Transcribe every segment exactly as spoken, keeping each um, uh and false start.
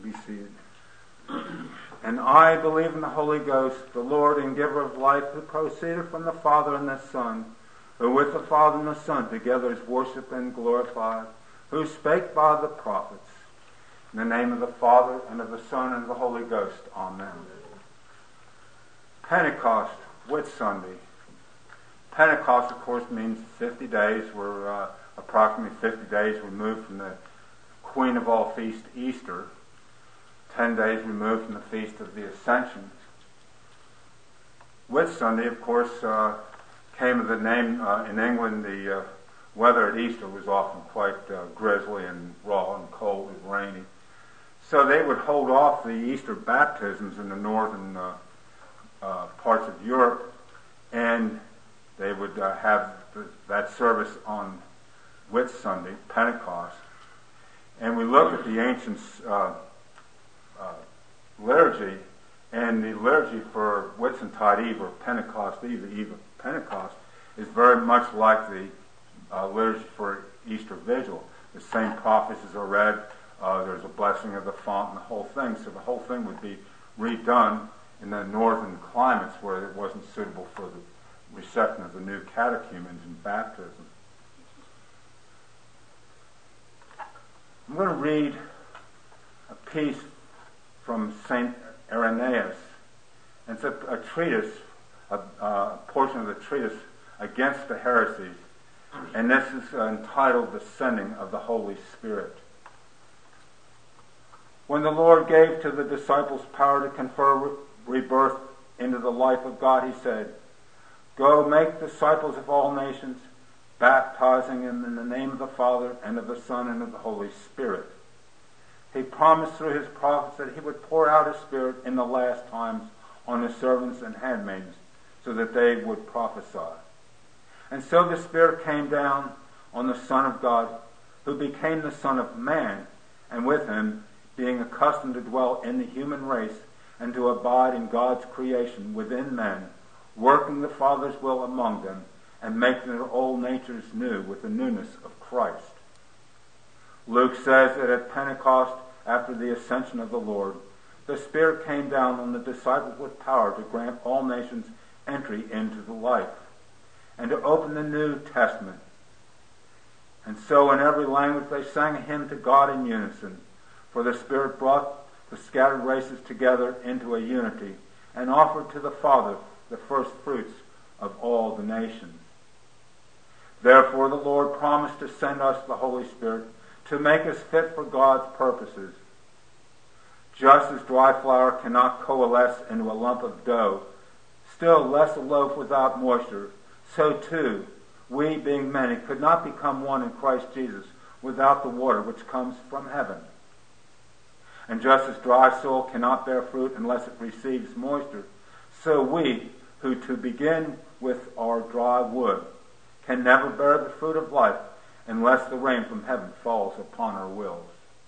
Be seated. And I believe in the Holy Ghost, the Lord and giver of life, who proceeded from the Father and the Son, who with the Father and the Son together is worshipped and glorified, who spake by the prophets. In the name of the Father, and of the Son, and of the Holy Ghost. Amen. Pentecost, Whit Sunday. Pentecost, of course, means fifty days. We're uh, approximately fifty days removed from the Queen of all feasts, Easter. Ten days removed from the Feast of the Ascension. Whit Sunday, of course, uh, came of the name uh, in England. The uh, weather at Easter was often quite uh, grizzly and raw and cold and rainy. So they would hold off the Easter baptisms in the northern uh, uh, parts of Europe, and they would uh, have the, that service on Whit Sunday, Pentecost. And we look at the ancient uh, uh, liturgy, and the liturgy for Whitsuntide Eve, or Pentecost Eve, the Eve of Pentecost, is very much like the uh, liturgy for Easter Vigil. The same prophecies are read. Uh, there's a blessing of the font and the whole thing. So the whole thing would be redone in the northern climates where it wasn't suitable for the reception of the new catechumens and baptism. I'm going to read a piece from Saint Irenaeus. It's a, a treatise, a, a portion of the treatise against the heresies, and this is uh, entitled The Sending of the Holy Spirit. When the Lord gave to the disciples power to confer re- rebirth into the life of God, he said, "Go make disciples of all nations, baptizing them in the name of the Father and of the Son and of the Holy Spirit." He promised through his prophets that he would pour out his Spirit in the last times on his servants and handmaids, so that they would prophesy. And so the Spirit came down on the Son of God, who became the Son of Man, and with him, being accustomed to dwell in the human race and to abide in God's creation within men, working the Father's will among them, and making their old natures new with the newness of Christ. Luke says that at Pentecost, after the ascension of the Lord, the Spirit came down on the disciples with power to grant all nations entry into the life, and to open the New Testament. And so in every language they sang a hymn to God in unison, for the Spirit brought the scattered races together into a unity, and offered to the Father the first fruits of all the nations. Therefore the Lord promised to send us the Holy Spirit to make us fit for God's purposes. Just as dry flour cannot coalesce into a lump of dough, still less a loaf without moisture, so too, we, being many, could not become one in Christ Jesus without the water which comes from heaven. And just as dry soil cannot bear fruit unless it receives moisture, so we, who to begin with are dry wood, can never bear the fruit of life unless the rain from heaven falls upon our wills.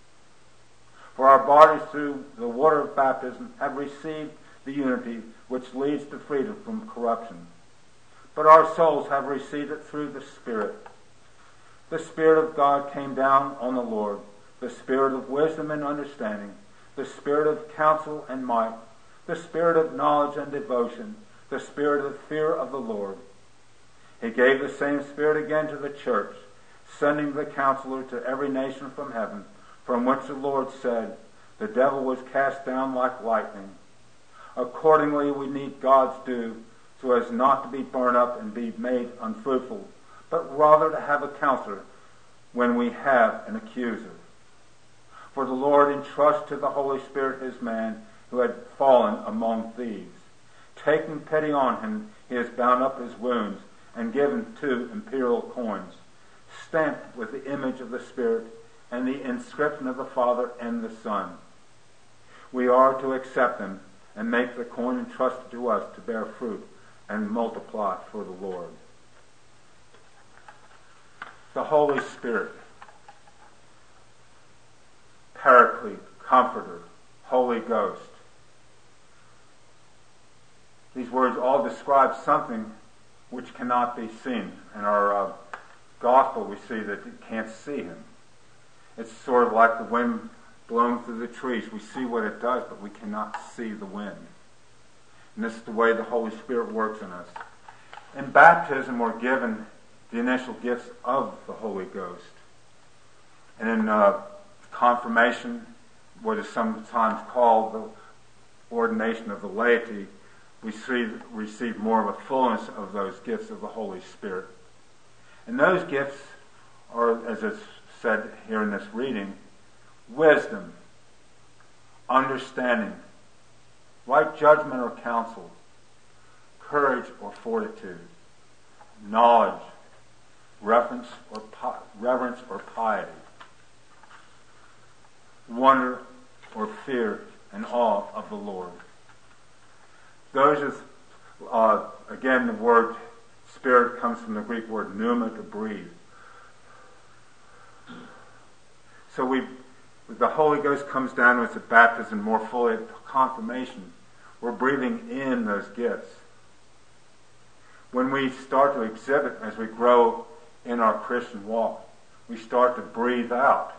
For our bodies through the water of baptism have received the unity which leads to freedom from corruption. But our souls have received it through the Spirit. The Spirit of God came down on the Lord, the Spirit of wisdom and understanding, the Spirit of counsel and might, the Spirit of knowledge and devotion, the Spirit of fear of the Lord. He gave the same Spirit again to the church, sending the Counselor to every nation from heaven, from which the Lord said, "The devil was cast down like lightning." Accordingly, we need God's due, so as not to be burned up and be made unfruitful, but rather to have a counselor when we have an accuser. For the Lord entrusts to the Holy Spirit his man who had fallen among thieves. Taking pity on him, he has bound up his wounds and given two imperial coins, stamped with the image of the Spirit and the inscription of the Father and the Son. We are to accept them and make the coin entrusted to us to bear fruit and multiply for the Lord. The Holy Spirit, Paraclete, Comforter, Holy Ghost. These words all describe something which cannot be seen. In our uh, gospel we see that you can't see him. It's sort of like the wind blowing through the trees. We see what it does, but we cannot see the wind. And this is the way the Holy Spirit works in us. In baptism, we're given the initial gifts of the Holy Ghost. And in uh, confirmation, what is sometimes called the ordination of the laity, we see, receive more of a fullness of those gifts of the Holy Spirit. And those gifts are, as it's said here in this reading, wisdom, understanding, right judgment or counsel, courage or fortitude, knowledge, reverence or, pi- reverence or piety, wonder or fear and awe of the Lord. Those are, uh, again, the word spirit comes from the Greek word pneuma, to breathe. So we, the Holy Ghost comes down with the baptism more fully at confirmation. We're breathing in those gifts. When we start to exhibit, as we grow in our Christian walk, we start to breathe out.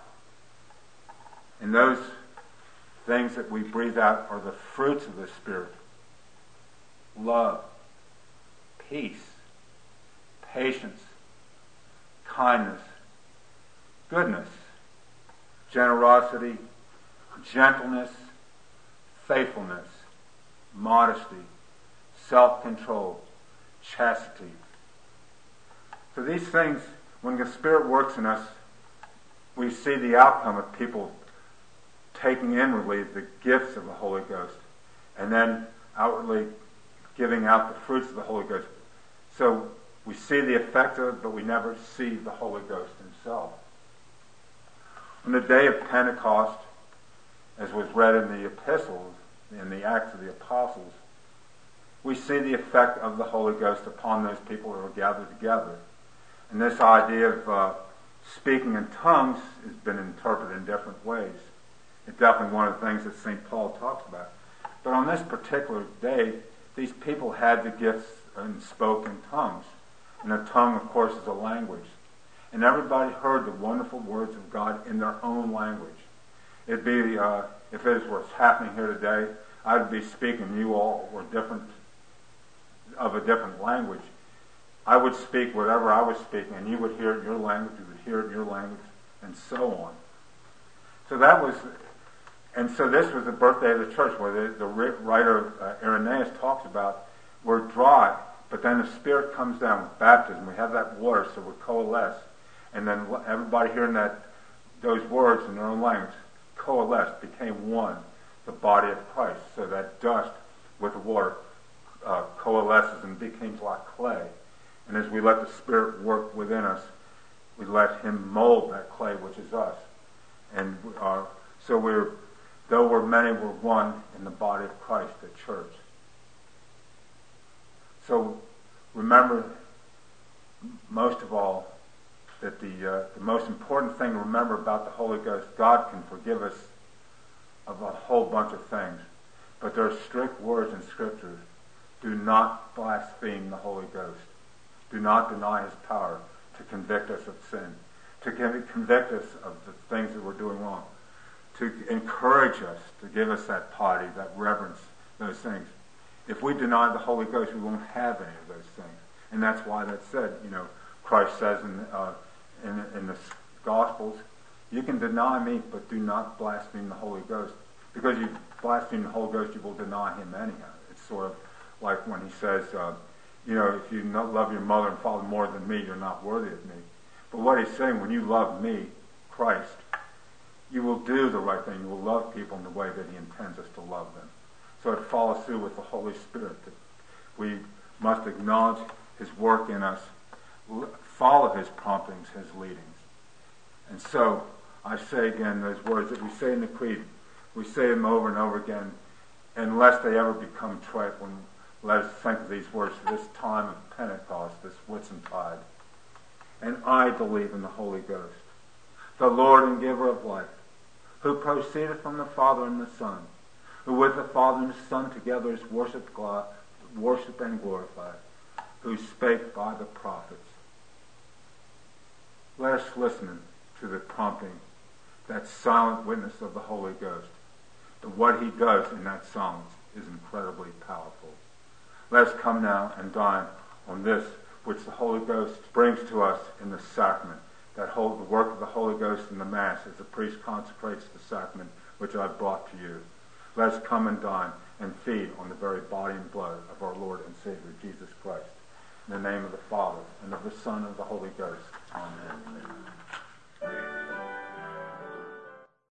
And those things that we breathe out are the fruits of the Spirit. Love, peace, patience, kindness, goodness, generosity, gentleness, faithfulness, modesty, self-control, chastity. So these things, when the Spirit works in us, we see the outcome of people taking inwardly the gifts of the Holy Ghost and then outwardly giving out the fruits of the Holy Ghost. So we see the effect of it, but we never see the Holy Ghost himself. On the day of Pentecost, as was read in the epistles, in the Acts of the Apostles, we see the effect of the Holy Ghost upon those people who are gathered together. And this idea of uh, speaking in tongues has been interpreted in different ways. It's definitely one of the things that Saint Paul talks about. But on this particular day, these people had the gifts and spoke in tongues. And a tongue, of course, is a language. And everybody heard the wonderful words of God in their own language. It'd be, uh, if it was happening here today, I'd be speaking, you all were different, of a different language. I would speak whatever I was speaking, and you would hear it in your language, you would hear it in your language, and so on. So that was, and so this was the birthday of the church, where the, the writer uh, Irenaeus talks about, we're dry, but then the Spirit comes down with baptism. We have that water, so we coalesce. And then everybody hearing that, those words in their own language, coalesced, became one, the body of Christ. So that dust with the water uh, coalesces and becomes like clay. And as we let the Spirit work within us, we let Him mold that clay, which is us. And we are, so we're, though we're many, we're one in the body of Christ, the church. So remember, most of all, that the, uh, the most important thing to remember about the Holy Ghost, God can forgive us of a whole bunch of things. But there are strict words in Scripture. Do not blaspheme the Holy Ghost. Do not deny His power to convict us of sin, to convict us of the things that we're doing wrong, to encourage us, to give us that piety, that reverence, those things. If we deny the Holy Ghost, we won't have any of those things. And that's why that said, you know, Christ says in, uh, in, in the Gospels, you can deny me, but do not blaspheme the Holy Ghost. Because you blaspheme the Holy Ghost, you will deny Him anyhow. It's sort of like when He says, uh, you know, if you not love your mother and father more than me, you're not worthy of me. But what He's saying, when you love me, Christ, you will do the right thing. You will love people in the way that He intends us to love them. So it follows through with the Holy Spirit, that we must acknowledge His work in us, follow His promptings, His leadings. And so, I say again those words that we say in the Creed, we say them over and over again, unless they ever become trite. When let us think of these words for this time of Pentecost, this Whitsuntide. And I believe in the Holy Ghost, the Lord and giver of life, who proceedeth from the Father and the Son, who with the Father and the Son together is worshipped, worshipped and glorified, who spake by the prophets. Let us listen to the prompting, that silent witness of the Holy Ghost. And what he does in that silence is incredibly powerful. Let us come now and dine on this which the Holy Ghost brings to us in the sacrament, that whole, the work of the Holy Ghost in the Mass as the priest consecrates the sacrament which I brought to you. Let us come and dine and feed on the very body and blood of our Lord and Savior Jesus Christ. In the name of the Father, and of the Son, and of the Holy Ghost. Amen.